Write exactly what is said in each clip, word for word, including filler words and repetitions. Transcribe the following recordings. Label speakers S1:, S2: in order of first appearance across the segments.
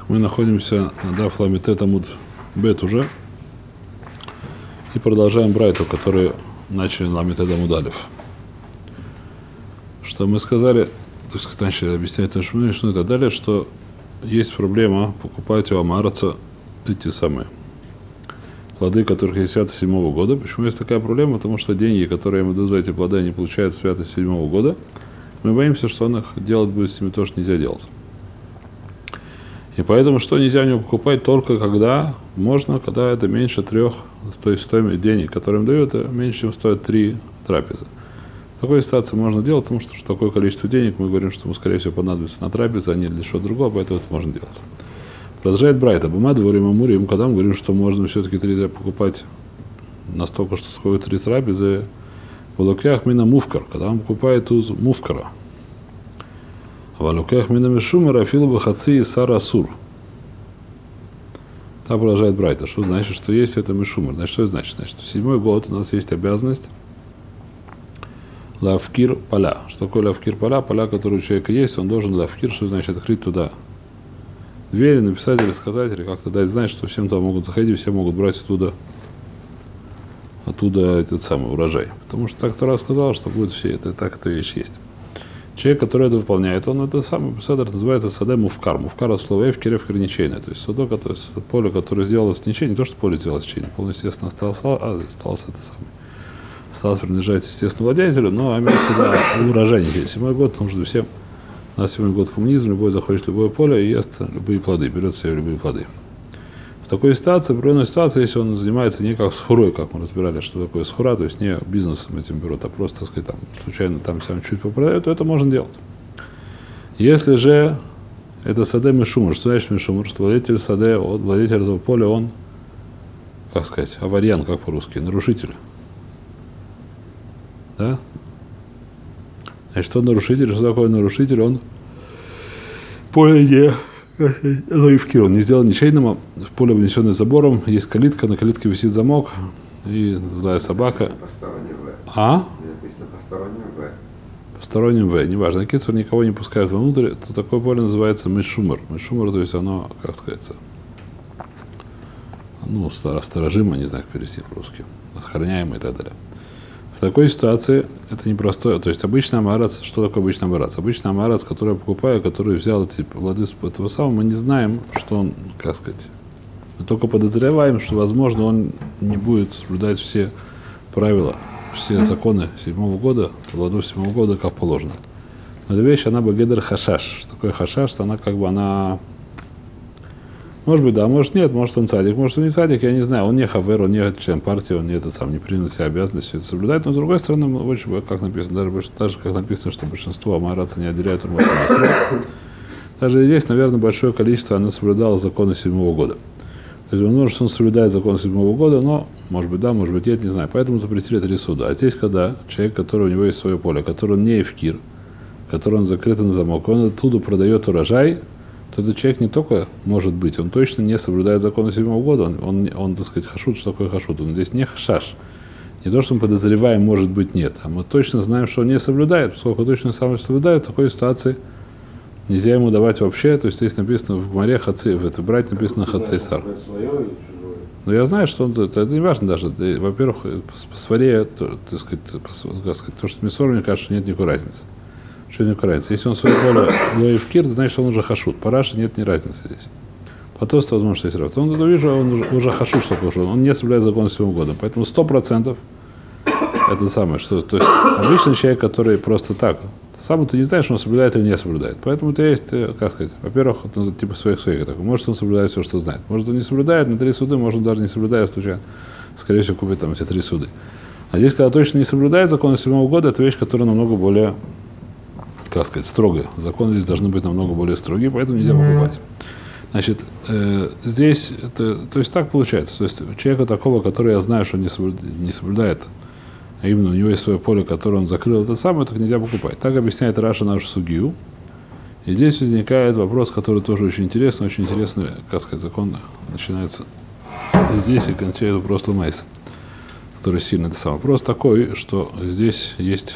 S1: Мы находимся на даф ламитет амуд бет уже и продолжаем брайту, которые начали на ламитет амуд алеф. Что мы сказали, то есть начали объяснять нашему и так далее, что есть проблема покупать у амараца эти самые плоды, которых есть святость седьмого года. Почему есть такая проблема? Потому что деньги, которые ему дают за эти плоды, они получают святость седьмого года. Мы боимся, что он их делать будет с ними то, что нельзя делать. И поэтому что нельзя у него покупать только когда можно, когда это меньше трех, то есть стоимость денег, которые им дают, это меньше, чем стоят три трапезы. В такой ситуации можно делать, потому что, что такое количество денег, мы говорим, что ему, скорее всего, понадобится на трапезу, а не для чего другого, поэтому это можно делать. Продолжает Брайта. Бума дворим амурим, когда мы говорим, что можно все-таки три покупать настолько, что сколько три трапезы, в лукях мина мувкар, когда он покупает уз мувкара. А в лукях мина мишумара филуба хаци и сара сур. Так продолжает Брайта. Что значит, что есть это мишумар? Значит, что это значит? Значит, в седьмой год у нас есть обязанность лавкир поля. Что такое лавкир поля? Поля, которые у человека есть, он должен лавкир, что значит открыть туда двери, написать или сказать, или как-то дать знать, что всем туда могут заходить, все могут брать оттуда, оттуда этот самый урожай. Потому что так Тора сказал, что будет все это, так эта вещь есть. Человек, который это выполняет, он это самый садр называется саде мувкар. Мувкар от слова эвкер, эвкер ничейное. То есть садок, это поле, которое сделалось ничейное, не то, что поле сделалось ничейное, полное, естественно, осталось, а, осталось это самое. Осталось принадлежать, естественно, владельцу, но а имеется сюда урожай ничейный. Седьмой год нужно всем. У нас сегодня год коммунизма, любой заходит в любое поле и ест любые плоды, берет себе любые плоды. В такой ситуации, в определенной ситуации, если он занимается не как схурой, как мы разбирали, что такое схура, то есть не бизнесом этим берут, а просто, так сказать, там, случайно там сам чуть попродают, то это можно делать. Если же это саде мишумар, что значит мишумар? Что владелитель саде, владелитель этого поля, он, как сказать, аварьян, как по-русски, нарушитель. Да? Значит, что нарушитель, что такое нарушитель? Он поле не, он не сделал ничейным, в поле внесенное забором, есть калитка, на калитке висит замок и злая собака.
S2: Посторонним В.
S1: А?
S2: Написано посторонним В.
S1: Посторонним В, неважно. Кицур никого не пускают внутрь, то такое поле называется мишумар. Мишумар, то есть оно, как сказать, ну, сторожимо, не знаю, как перевести по-русски, охраняемое и так далее. В такой ситуации это непростое. То есть обычный амарац, что такое обычный амарац? Обычный амарац, который я покупаю, который взял эти плоды с этого самого, мы не знаем, что он, как сказать, мы только подозреваем, что, возможно, он не будет соблюдать все правила, все законы седьмого года, плодов седьмого года, как положено. Но эта вещь, она багедер хашаш. Что такое хашаш? Что она как бы, она... Может быть, да, может нет, может он цадик, может он не цадик, я не знаю, он не хавер, он не член партии, он не этот сам, не принял на себя обязанность все это соблюдать, но с другой стороны, очень, как написано, даже, даже как написано, что большинство амараца не отделяют урмат. Даже здесь, наверное, большое количество оно соблюдало законы седьмого года. То есть, возможно, что он соблюдает законы седьмого года, но, может быть, да, может быть, нет, не знаю. Поэтому запретили три суда. А здесь, когда человек, который у него есть свое поле, который он не эвкир, который он закрыт на замок, он оттуда продает урожай, то этот человек не только может быть, он точно не соблюдает законы седьмого года, он, он, он, так сказать, хашут, что такое хашут, он здесь не хашаш. Не то, что мы подозреваем, может быть, нет, а мы точно знаем, что он не соблюдает, поскольку точно сам не соблюдает, в такой ситуации нельзя ему давать вообще, то есть здесь написано в море хацей, в это брать написано хацей сар. Но я знаю, что он, это, это не важно даже, во-первых, по своре, то, так сказать, по, как сказать, то, что мисор, мне кажется, нет никакой разницы. Что не разница? Если он свое поле лоевкир, значит, он уже хашут. По Раши нет ни разницы здесь. По тосту, возможно, что есть разница. Он, я вижу, он уже, уже хашут, что пошел. Он не соблюдает закон седьмого года. Поэтому сто процентов это самое. Что, то есть обычный человек, который просто так, сам ты не знаешь, он соблюдает или не соблюдает. Поэтому это есть, как сказать, во-первых, он, типа своих своих. Так, может, он соблюдает все, что знает. Может, он не соблюдает на три суды, может, он даже не соблюдает, случайно. Скорее всего, купит там эти три суды. А здесь, когда точно не соблюдает закон седьмого года, это вещь, которая намного более, как сказать, строгая. Законы здесь должны быть намного более строгие, поэтому нельзя покупать. Значит, э, здесь, это, то есть так получается. То есть человека такого, который я знаю, что не соблюдает, не соблюдает, а именно у него есть свое поле, которое он закрыл, это самое, так нельзя покупать. Так объясняет Раша нашу сугию. И здесь возникает вопрос, который тоже очень интересный, очень интересный, как сказать, закон начинается здесь и кончает вопрос Ламайса, который сильно это самое. Вопрос такой, что здесь есть,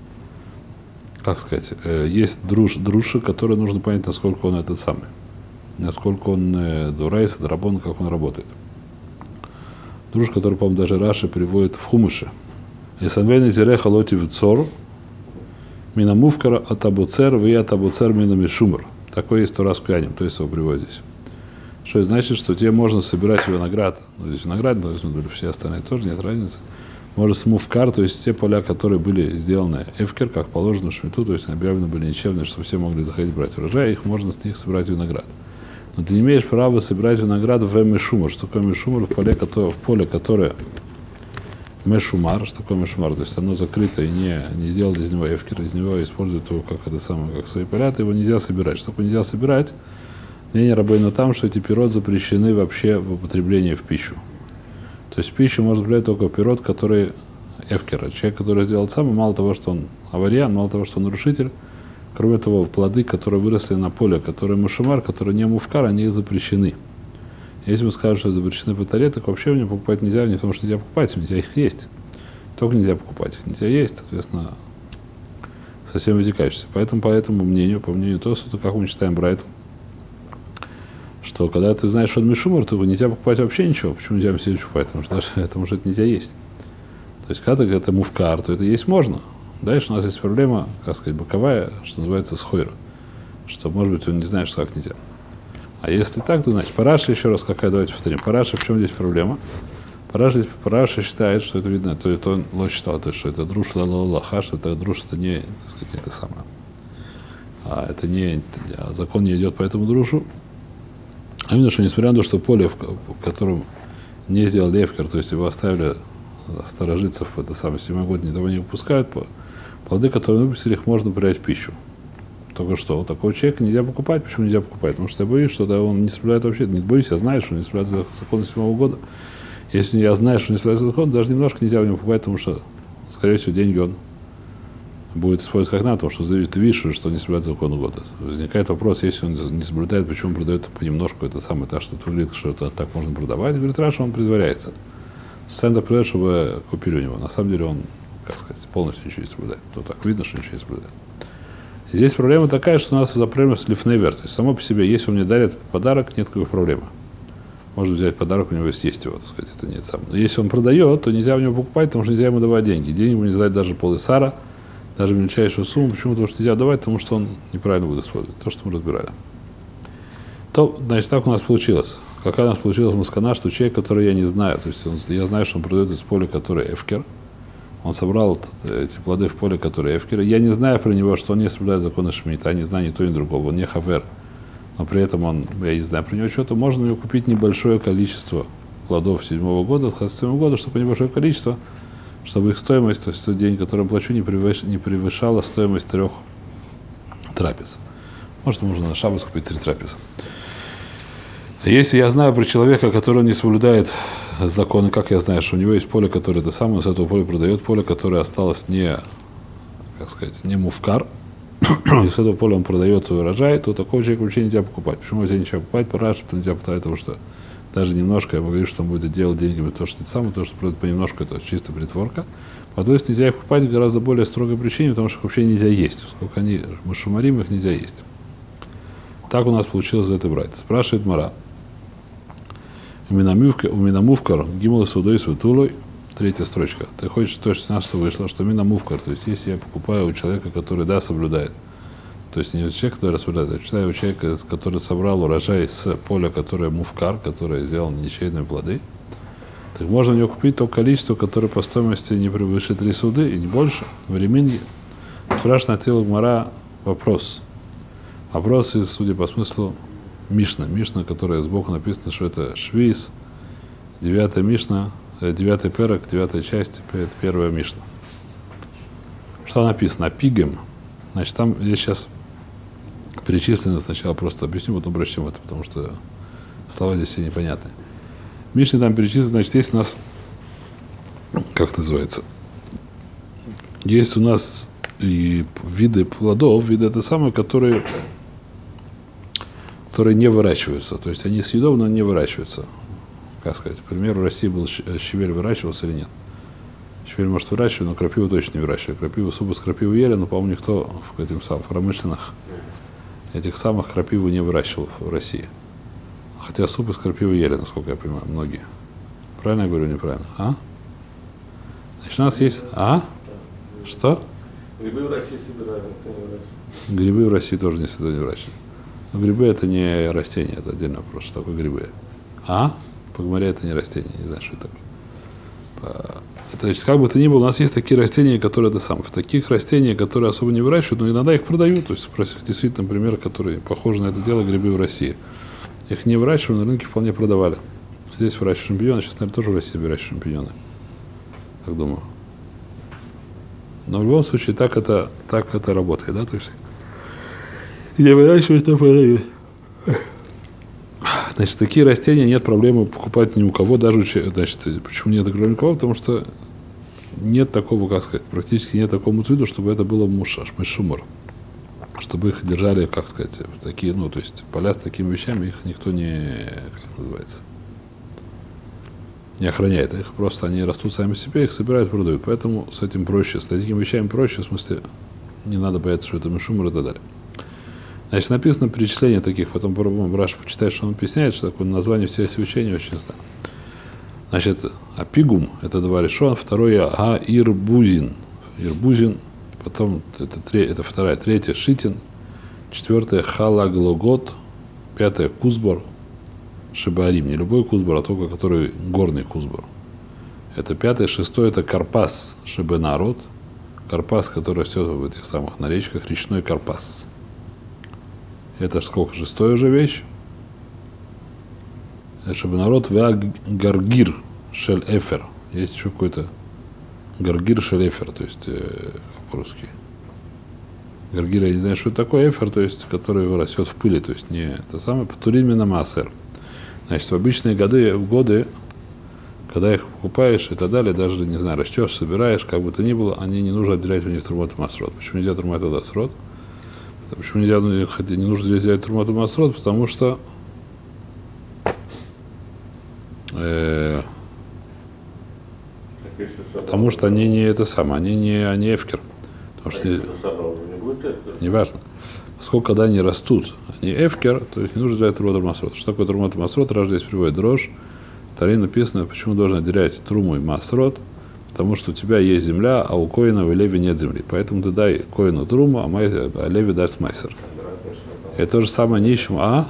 S1: как сказать, есть друж, дружи, который нужно понять, насколько он этот самый. насколько он э, дурайс, драбон, как он работает. Друж, который, по-моему, даже Раши приводит в Хумыше. Исанвейна зиреха лоти в цор, минамувкара атабуцер, вы атабуцер минамишумр. Такой есть Тора с пьянем, то есть его приводит здесь. Что это значит, что тебе можно собирать виноград, ну здесь виноград, но все остальные тоже, нет разницы. Можно смувкар, то есть те поля, которые были сделаны эфкер, как положено в шмиту, то есть объявлены были ничевные, чтобы все могли заходить брать урожай, их можно с них собирать виноград. Но ты не имеешь права собирать виноград в мешумар. Что такое мешумар? В поле, которое, в поле, которое мешумар, что такое мешумар, то есть оно закрыто и не, не сделали из него эфкер, из него используют его как это самое, как свои поля, его нельзя собирать. Что такое нельзя собирать? Мнение Рабейну там, что эти пирот запрещены вообще в употреблении в пищу. То есть в пищу можно употреблять только пирот, который эфкера. Человек, который сделал сам, мало того, что он авариян, мало того, что он нарушитель, кроме того, плоды, которые выросли на поле, которые мушамар, которые не мувкар, они запрещены. Если мы скажем, что запрещены по таре, так вообще мне покупать нельзя, не потому что нельзя покупать, нельзя их есть. Только нельзя покупать их, нельзя есть, соответственно, совсем вытекающиеся. Поэтому, по этому мнению, по мнению Тосфота, как мы читаем Брайт, что когда ты знаешь, что он мишумар, то нельзя покупать вообще ничего. Почему нельзя все покупать? Потому что, даже, потому что это нельзя есть. То есть, когда это мувкар, то это есть можно. Дальше у нас есть проблема, как сказать, боковая, что называется схойр. Что, может быть, он не знает, что так нельзя. А если так, то значит, Параша, еще раз, какая, давайте повторим. Параша, в чем здесь проблема? Параша, Параша считает, что это видно, то это он Ло считал, то есть, что это друш ла-ла-ла-ха, что это друш, это не, так сказать, это самое. А это не, а закон не идет по этому друшу. А именно, что несмотря на то, что поле, в котором не сделали эфкер, то есть его оставили сторожиться в это самое седьмой год, никого не выпускают, плоды, которые выпустили, их можно принять в пищу. Только что, вот такого человека нельзя покупать. Почему нельзя покупать? Потому что я боюсь, что он не соблюдает вообще, не боюсь, я знаю, что он не соблюдает закон седьмого года. Если я знаю, что он не соблюдает закон, даже немножко нельзя в него покупать, потому что, скорее всего, деньги он будет использовать как надо, потому что ты видишь, что он не соблюдает закон года. Возникает вопрос, если он не соблюдает, почему он продает понемножку это самое, так что выглядит, что это так можно продавать. Говорит, Раша, он притворяется. Специально продает, чтобы купили у него. На самом деле он, как сказать, полностью ничего не соблюдает. То так видно, что ничего не соблюдает. Здесь проблема такая, что у нас за проблема с лифневер. То есть само по себе, если он мне дарит подарок, нет никакой проблемы. Можно взять подарок, у него есть, есть его, так сказать, это нет сам. Но если он продает, то нельзя у него покупать, потому что нельзя ему давать деньги. Деньги ему не дать даже полисара, даже мельчайшую сумму. Почему? Потому что нельзя давать, потому что он неправильно будет использовать. То, что мы разбирали. То, значит, так у нас получилось. Какая у нас получилась маскана, что человек, который я не знаю, то есть он, я знаю, что он продает из поля, который эфкер, он собрал эти плоды в поле, которые эфкер. Я не знаю про него, что он не соблюдает законы Шмита, я не знаю ни то, ни другого, он не хавер. Но при этом он, я не знаю про него что-то, можно у него купить небольшое количество плодов седьмого года, седьмого года, чтобы небольшое количество, чтобы их стоимость, то есть тот день, который я плачу, не, превыш, не превышала стоимость трех трапез. Может, можно на шаббат купить три трапезы. Если я знаю про человека, который не соблюдает законы, как я знаю, что у него есть поле, которое это самое, с этого поля продает поле, которое осталось не, как сказать, не мувкар, и с этого поля он продает свой урожай, то такого человека вообще нельзя покупать. Почему нельзя ничего покупать? Пора, что нельзя покупать, потому что даже немножко, я говорю, что он будет делать деньгами то, что это самое, то, что продает понемножку, это чисто притворка. А то есть нельзя их покупать гораздо более строгой причине, потому что их вообще нельзя есть. Сколько они, мы шумарим, их нельзя есть. Так у нас получилось за это брать. Спрашивает Мара. У Минамувкар, Гимал Судой Светулой, третья строчка. Ты хочешь, то, что у нас что вышло, что Минамувкар, то есть если я покупаю у человека, который, да, соблюдает, то есть не у человека, который соблюдает, а читаю у человека, который собрал урожай с поля, которое мувкар, которое сделал ничейные плоды, так можно у него купить то количество, которое по стоимости не превышит три суды и не больше. В Реминге спрашивает на Гмара вопрос. Вопрос из, судя по смыслу, Мишна. Мишна, которая сбоку написано, что это Швейс, девятая Мишна, девятый перек, девятая часть, первая Мишна. Что написано? Пигем. Значит, там здесь сейчас перечислено сначала, просто объясню, потом прочтем это, потому что слова здесь все непонятны. Мишна там перечислено, значит, есть у нас, как называется, есть у нас и виды плодов, виды это самые, которые которые не выращиваются. То есть они съедобны, но не выращиваются. Как сказать, к примеру, в России был щавель, выращивался или нет. Щавель может выращивать, но крапиву точно не выращивает. Крапиву, суба с крапивой ели, но, по-моему, никто в этих самых промышленных этих самых крапиву не выращивал в России. Хотя суп из крапивы ели, насколько я понимаю, многие. Правильно я говорю, неправильно? А? Значит, у нас есть... А? Что?
S3: Грибы в России собирают, никто не выращивает.
S1: Грибы в России тоже никто не выращивает. Но грибы это не растение, это отдельный вопрос. Что такое грибы? А? Погмаря это не растение, не знаю, что это такое. Это, значит, как бы то ни было, у нас есть такие растения, которые это самое. В таких растениях, которые особо не выращивают, но иногда их продают. То есть, действительно, например, которые похожи на это дело, грибы в России. Их не выращивали, на рынке вполне продавали. Здесь выращивают шампиньоны, сейчас, наверное, тоже в России выращивают шампиньоны. Так думаю. Но в любом случае так это, так это работает, да, то есть не выращивают, то продают. Значит, такие растения нет проблемы покупать ни у кого, даже, значит, почему нет ни у кого, потому что нет такого, как сказать, практически нет такого муцвиду, чтобы это было мушаш, мешумор, чтобы их держали, как сказать, в такие, ну, то есть поля с такими вещами, их никто не, как называется, не охраняет, их просто они растут сами себе, их собирают, продают, поэтому с этим проще, с такими вещами проще, в смысле, не надо бояться, что это мешумор и так далее. Значит, написано перечисление таких, потом попробуем Раш почитать, что он объясняет, что такое название всех свечений, очень знаю. Значит, апигум, это два решен, второй а ирбузин, ирбузин, потом это, это вторая, третья шитин, четвертая халаглогот, пятая кузбор, шибарим, не любой кузбор, а только который горный кузбор. Это пятое, шестое, это карпас, шибенарод, карпас, который растет в этих самых на речках, речной карпас. Это сколько, шестая уже вещь. Шибенарод вя гаргир шель эфер. Есть еще какой-то гаргир шель эфер, то есть э, по-русски. Гаргир, я не знаю, что это такое, эфер, то есть, который растет в пыли, то есть не это самое, патурин маасер. Значит, в обычные годы, в годы, когда их покупаешь и так далее, даже, не знаю, растешь, собираешь, как бы то ни было, они не нужно отделять у них трумат и масрот. Почему нельзя трумат и масрот? Почему нельзя, не нужно взять трумат и масрот? Потому что э, потому что они не это самое, они не, они эфкер. Потому что не, не важно. Поскольку когда они растут, они эфкер, то есть не нужно взять трумат и масрот. Что такое трумат и масрот? Раз здесь приводит дрожь. В Таре написано, почему должен отделять труму и масрот, потому что у тебя есть земля, а у коина в Леви нет земли. Поэтому ты дай коину труму, а, май, а Леви даст майсер. И то же самое нищему, а?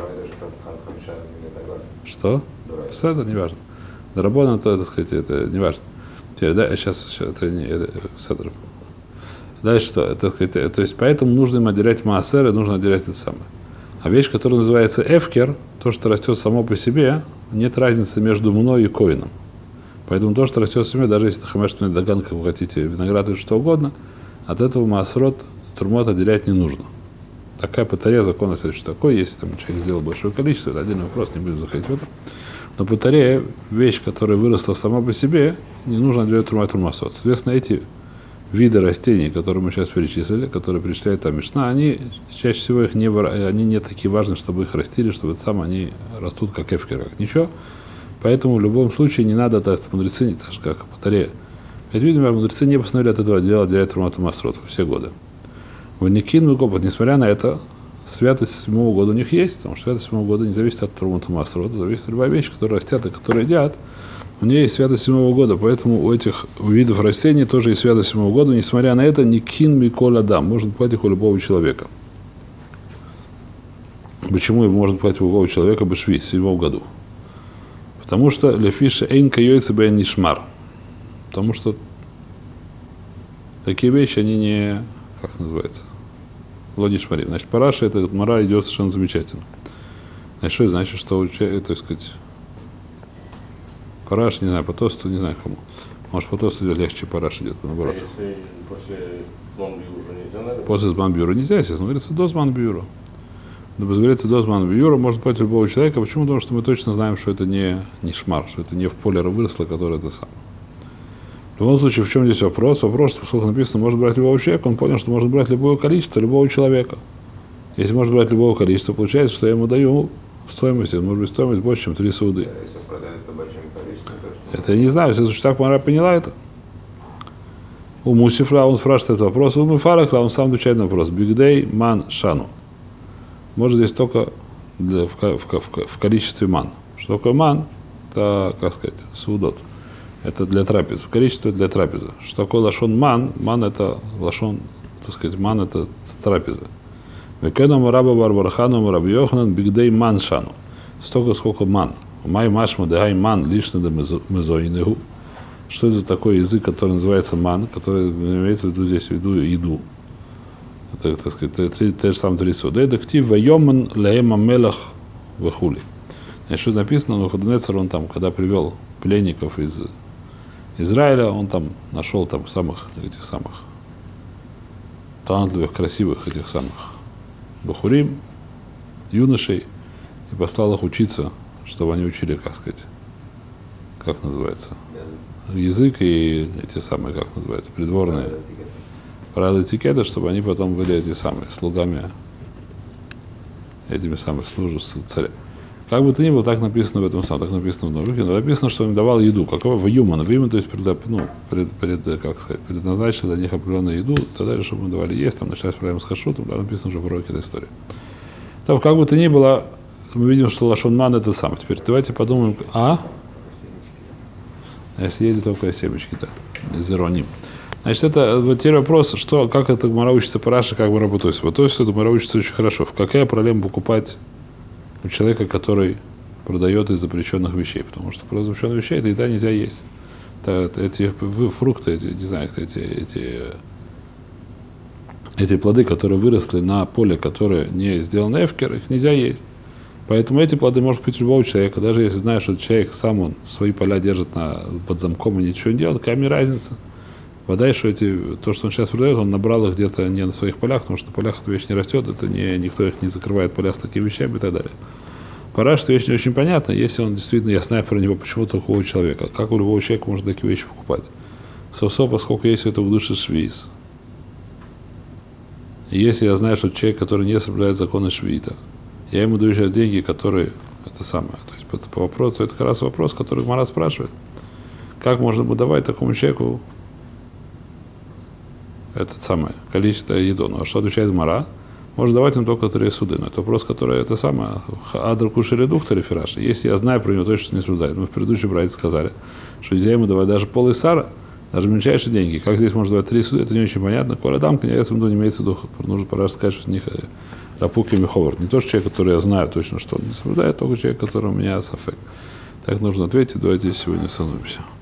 S1: Что? Все это не важно. Дарабона, то, так сказать, это не важно. Теперь, да, сейчас, сейчас это не это, это, дальше что? Это, это, то есть поэтому нужно им отделять маасер, и нужно отделять это самое. А вещь, которая называется эфкер, то, что растет само по себе, нет разницы между мной и коином. Поэтому то, что растет в семье, даже если хамешная доганка, вы хотите виноград или что угодно, от этого маасрот, турмот отделять не нужно. Такая по Таре закон, что такое, если там человек сделал большое количество, это отдельный вопрос, не будем заходить в это. Но по Таре вещь, которая выросла сама по себе, не нужно отделять турмот и турмасот. Соответственно, эти виды растений, которые мы сейчас перечислили, которые перечисляет там Мишна, они чаще всего их не, они не такие важны, чтобы их растили, чтобы это сам они растут как эфкер, как ничего. Поэтому в любом случае не надо, так мудрецы, так же как по Таре. Ведь, видимо, мудрецы не постановили от этого дела отделять турмат и масрот все годы. В Никин Мукопот, несмотря на это, святость седьмого года у них есть, потому что святость седьмого года не зависит от турмат и масрота, зависит от любой вещи, которая растет и которая едят. У нее есть святость седьмого года, поэтому у этих видов растений тоже есть святость седьмого года. Несмотря на это, Никин Миколь Адам может платить у любого человека. Почему может платить у любого человека Бешви в седьмом году? Потому что лефиша эйн кайойца бен нишмар. Потому что такие вещи, они не, как называется, лонишмарим. Значит, параша, эта мара идет совершенно замечательно. Значит, что это значит, что, так сказать, параш, не знаю, по тосту, не знаю кому. Может, по тосту легче параш идет, наоборот.
S3: А если после зман-бюра нельзя, наверное?
S1: После зман-бюра нельзя, естественно, говорится, до зман-бюра. Но говорится, до зман-бюра может быть любого человека. Почему? Потому что мы точно знаем, что это не, не шмар, что это не в поле выросло, которое это самое. В любом случае, в чем здесь вопрос? Вопрос, поскольку написано, может брать любого человека, он понял, что может брать любое количество любого человека. Если может брать любого количества, получается, что я ему даю стоимость, может быть, стоимость больше, чем три сауды.
S2: Если продают по большим количествам, то что?
S1: Это я не знаю, если так Мара поняла это. У Мусифра он спрашивает этот вопрос, у Муфарахла он сам отвечает на вопрос. Бигдей ман шану. Может здесь только для, в, в, в, в количестве ман. Что такое ман? Это, как сказать, судот. Это для трапез. В количестве для трапезы. Что такое лашон ман? Ман это лашон, так сказать, ман это трапеза. Векенам раба барбархану раби Йоханан бигдей ман шану. Столько, сколько ман. Май машма дегай ман лишно да мезоинегу. Что это за такой язык, который называется ман, который имеется в виду здесь в виду еду. Это, так сказать, те, те же самые три суда. Это ктив вайоман лаэма мелах вахули. Значит, что написано, Навуходоносор, он там, когда привел пленников из Израиля, он там нашел там самых, этих самых талантливых, красивых этих самых бахурим, юношей, и послал их учиться, чтобы они учили, как сказать, как называется, язык и эти самые, как называется, придворные правила этикета, чтобы они потом были эти самые слугами, этими самыми служащими царя. Как бы то ни было, так написано в этом самом, так написано в Навуке, но написано, что он им давал еду. Какого? В юман. В юман, то есть пред, ну, пред, пред, как сказать, предназначил для них определенную еду, тогда, чтобы мы давали есть, там начались проблемы с хашутом, там написано уже в уроке этой истории. Там, как бы то ни было, мы видим, что лашон ман это сам. Теперь давайте подумаем, а? А если ели только семечки, да, из ироним. Значит, это вот теперь вопрос, что, как это Гмара учится по Раши, как Гмара то есть. Вот то есть это Гмара учится очень хорошо. Какая проблема покупать у человека, который продает из запрещенных вещей? Потому что про запрещенные вещи это еда нельзя есть. Это, эти фрукты, эти, не знаю, эти, эти, эти плоды, которые выросли на поле, которое не сделано эфкер, их нельзя есть. Поэтому эти плоды может быть у любого человека, даже если знаешь, что человек сам он свои поля держит на, под замком и ничего не делает, какая мне разница? Вода, что эти, то, что он сейчас продает, он набрал их где-то не на своих полях, потому что на полях эта вещь не растет, это не, никто их не закрывает поля с такими вещами и так далее. Пора, что вещь не очень понятна, если он действительно, я знаю про него почему такого человека, как у любого человека можно такие вещи покупать. Совсо, поскольку есть это в душе швиз. И если я знаю, что человек, который не соблюдает законы швиита, я ему даю сейчас деньги, которые, это самое, то есть это по вопросу, это как раз вопрос, который Гмара спрашивает. Как можно бы давать такому человеку это самое количество еды? Ну, а что отвечает Гмара? Может давать им только три суды. Но это вопрос, который это самое, адр кушали дух тарифираш. Если я знаю про него точно, что не соблюдает. Мы в предыдущем братье сказали, что нельзя ему давать даже пол исара, даже мельчайшие деньги. Как здесь можно давать три суды, это не очень понятно. Коля дам, конечно, не имеется в виду, нужно пора сказать, что них рапуки миховар. Не тот человек, который я знаю точно, что он не соблюдает, только человек, который у меня сафек. Так нужно ответить. Давайте сегодня остановимся.